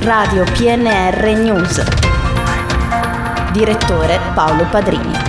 Radio PNR News. Direttore Paolo Padrini.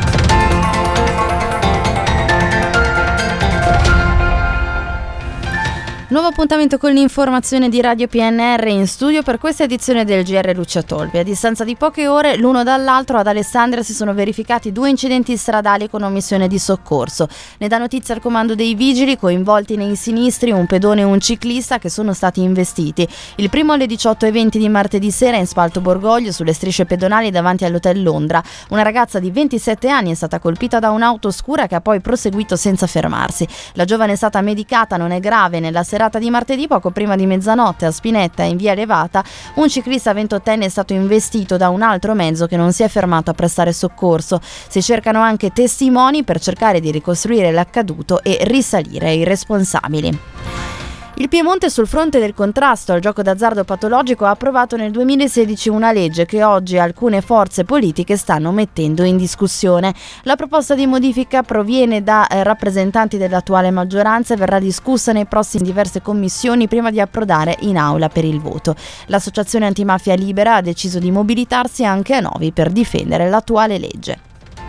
Nuovo appuntamento con l'informazione di Radio PNR in studio per questa edizione del GR Lucia Tolvi. A distanza di poche ore, l'uno dall'altro, ad Alessandria si sono verificati 2 incidenti stradali con omissione di soccorso. Ne dà notizia il comando dei vigili, coinvolti nei sinistri un pedone e un ciclista che sono stati investiti. Il primo alle 18:20 di martedì sera in Spalto Borgoglio, sulle strisce pedonali davanti all'Hotel Londra. Una ragazza di 27 anni è stata colpita da un'auto scura che ha poi proseguito senza fermarsi. La giovane è stata medicata, non è grave. Nella serata di martedì, poco prima di mezzanotte, a Spinetta, in via Levata, un ciclista 28enne è stato investito da un altro mezzo che non si è fermato a prestare soccorso. Si cercano anche testimoni per cercare di ricostruire l'accaduto e risalire ai responsabili. Il Piemonte, sul fronte del contrasto al gioco d'azzardo patologico, ha approvato nel 2016 una legge che oggi alcune forze politiche stanno mettendo in discussione. La proposta di modifica proviene da rappresentanti dell'attuale maggioranza e verrà discussa nei prossimi diverse commissioni prima di approdare in aula per il voto. L'associazione Antimafia Libera ha deciso di mobilitarsi anche a Novi per difendere l'attuale legge.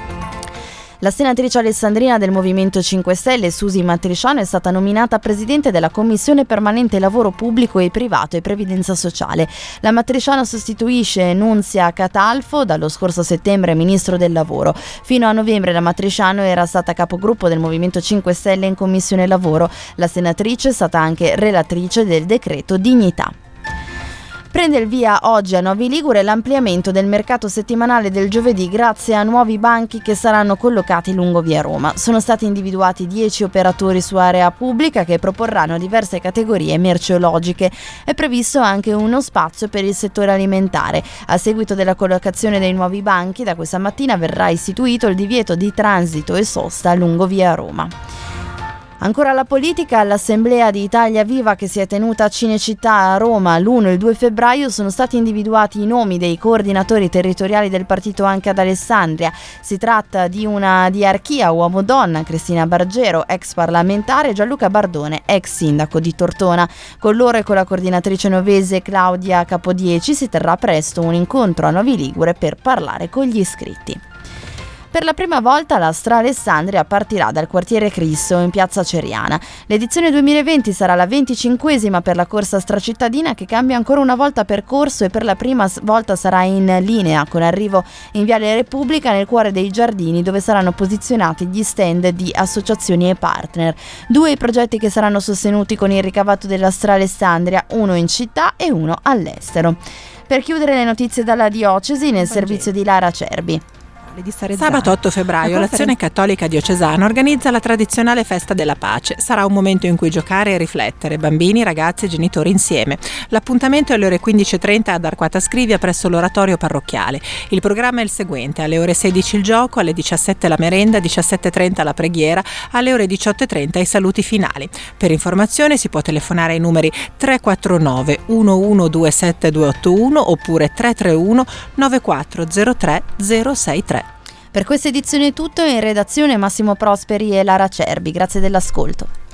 La senatrice alessandrina del Movimento 5 Stelle, Susi Matriciano, è stata nominata presidente della Commissione Permanente Lavoro Pubblico e Privato e Previdenza Sociale. La Matriciano sostituisce Nunzia Catalfo, dallo scorso settembre ministro del Lavoro. Fino a novembre la Matriciano era stata capogruppo del Movimento 5 Stelle in Commissione Lavoro. La senatrice è stata anche relatrice del decreto Dignità. Prende il via oggi a Novi Ligure l'ampliamento del mercato settimanale del giovedì grazie a nuovi banchi che saranno collocati lungo via Roma. Sono stati individuati 10 operatori su area pubblica che proporranno diverse categorie merceologiche. È previsto anche uno spazio per il settore alimentare. A seguito della collocazione dei nuovi banchi, da questa mattina verrà istituito il divieto di transito e sosta lungo via Roma. Ancora la politica. All'Assemblea di Italia Viva che si è tenuta a Cinecittà a Roma l'1 e il 2 febbraio sono stati individuati i nomi dei coordinatori territoriali del partito anche ad Alessandria. Si tratta di una diarchia uomo-donna: Cristina Bargero, ex parlamentare, e Gianluca Bardone, ex sindaco di Tortona. Con loro e con la coordinatrice novese Claudia Capodieci si terrà presto un incontro a Novi Ligure per parlare con gli iscritti. Per la prima volta la Stra Alessandria partirà dal quartiere Cristo in piazza Ceriana. L'edizione 2020 sarà la 25esima per la corsa stracittadina, che cambia ancora una volta percorso e per la prima volta sarà in linea, con arrivo in Viale Repubblica nel cuore dei giardini, dove saranno posizionati gli stand di associazioni e partner. 2 i progetti che saranno sostenuti con il ricavato della Stra Alessandria, uno in città e uno all'estero. Per chiudere le notizie dalla diocesi, nel servizio di Lara Cerbi. Sabato 8 febbraio l'Azione Cattolica Diocesana organizza la tradizionale Festa della Pace. Sarà un momento in cui giocare e riflettere, bambini, ragazzi e genitori insieme. L'appuntamento è alle ore 15:30 ad Arquata Scrivia presso l'oratorio parrocchiale. Il programma è il seguente: alle ore 16 il gioco, alle 17 la merenda, 17:30 la preghiera, alle ore 18:30 i saluti finali. Per informazione si può telefonare ai numeri 349 1127 281 oppure 331 9403 063. Per questa edizione è tutto. In redazione Massimo Prosperi e Lara Cerbi. Grazie dell'ascolto.